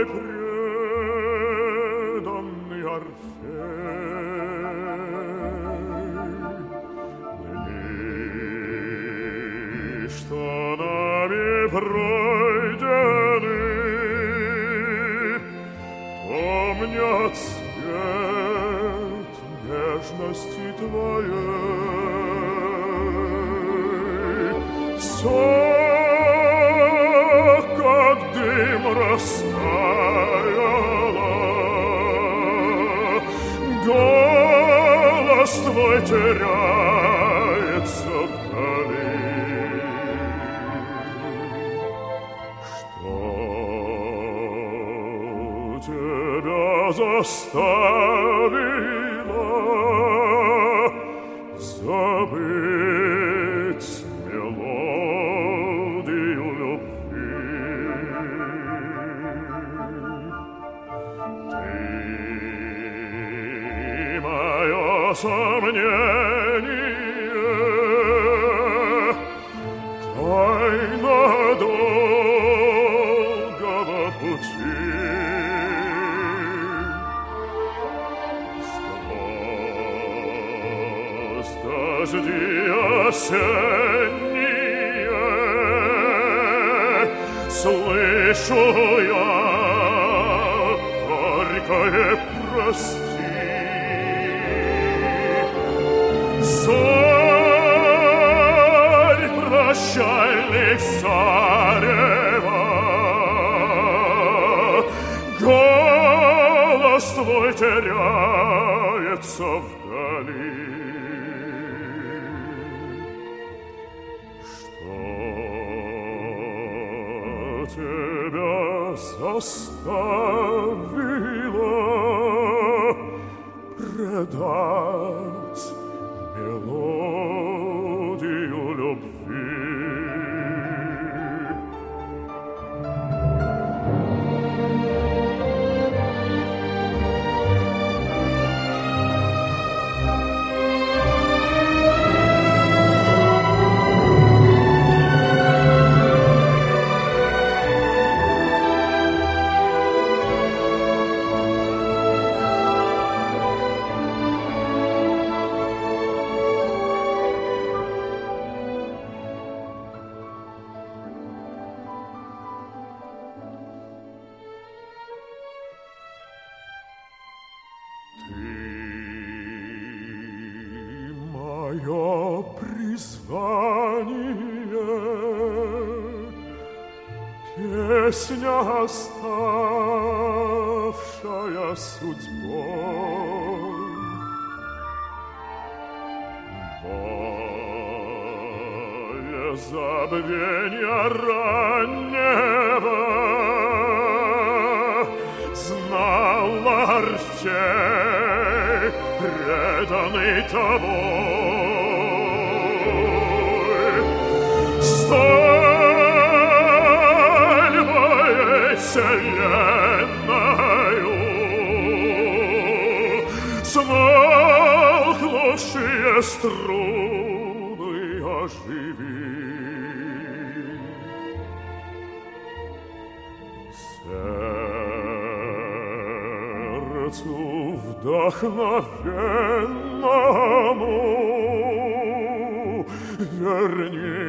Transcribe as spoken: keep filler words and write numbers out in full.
преданный Орфей. Дни, что нами пройдены, помнят свет нежности твоей. Все, как дым, растаяло, голос твой теряется вдали. Что тебя заставило забыть мелодию любви? Ты мое сомнение, тайна долгого пути. Дожди осенние, слышу я горькое прости. Зарь прощальных зарева, голос твой теряется вдали. Тебя заставило предать мелодию любви. Мое призвание, песня, оставшая судьбой. Боль забвенья раннего знал Орфей, преданный тобой. Сталь моей вселенною смолкнувшие струны оживи. Сердцу вдохновенному верни